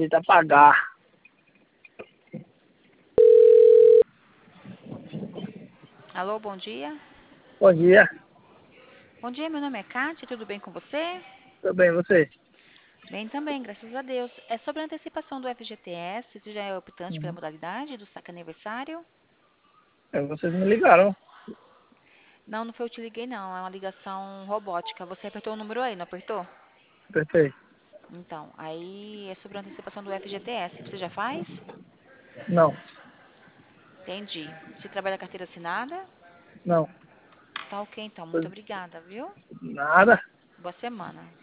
direito a pagar. Alô, bom dia. Bom dia, Bom dia, meu nome é Kátia, tudo bem com você? tudo bem, você? Bem também, graças a Deus. É sobre a antecipação do FGTS, você já é optante pela Uhum. modalidade do saque aniversário? Vocês me ligaram, Não, não foi eu te liguei não, é uma ligação robótica. Você apertou o número aí, não apertou? perfeito. Então, aí é sobre a antecipação do FGTS, você já faz? Não, Entendi. Você trabalha carteira assinada? não, Tá ok então, muito obrigada, viu? nada. Boa semana.